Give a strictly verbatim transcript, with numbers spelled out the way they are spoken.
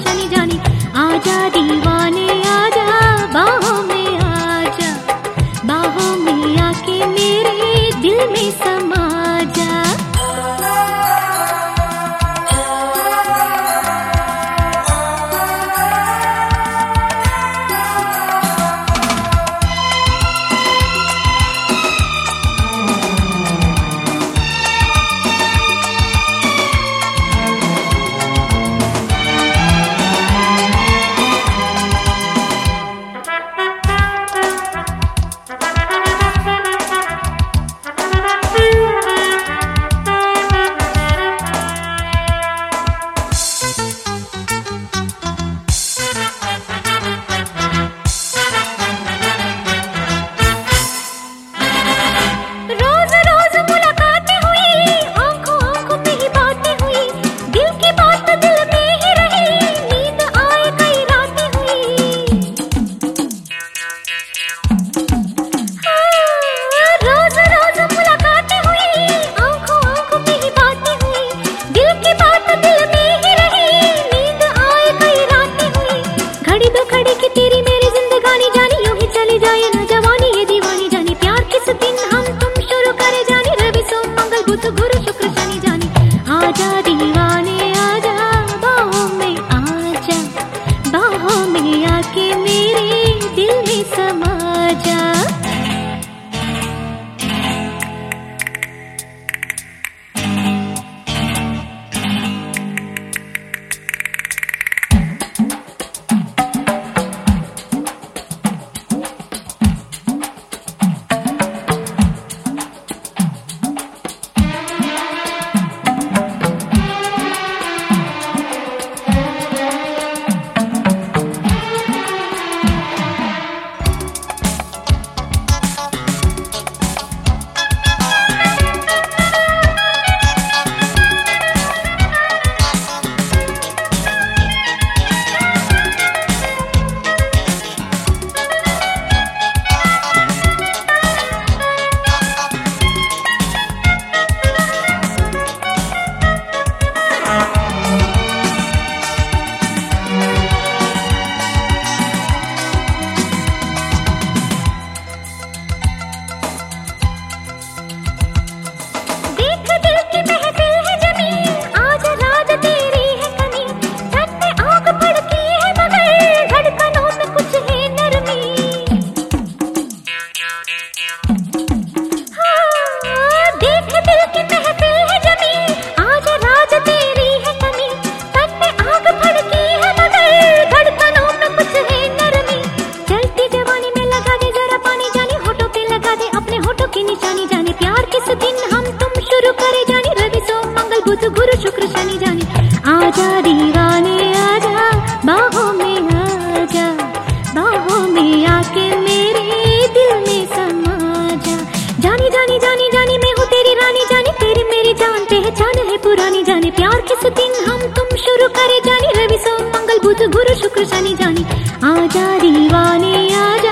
शनि जानी। आजा दीवाने आजा, बाहों में आजा, बाहों में आके मेरे दिल में समा जा। गुरु शुक्र शनि जानी। आजा दीवाने आजा, बाहों में आजा, बाहों में आके मेरे दिल में समा जा। गुरु शुक्र शनि जानी। आजा दीवाने आजा, बाहों में आजा, बाहों में आके मेरे दिल में समा जा। जानी जानी जानी जानी मैं हूँ तेरी रानी जानी, तेरी मेरी जान पहचान है पुरानी जाने। प्यार किस दिन हम तुम शुरू करे जानी, रवि सोम मंगल बुध गुरु शुक्र शनि जानी। आजा दीवाने आजा।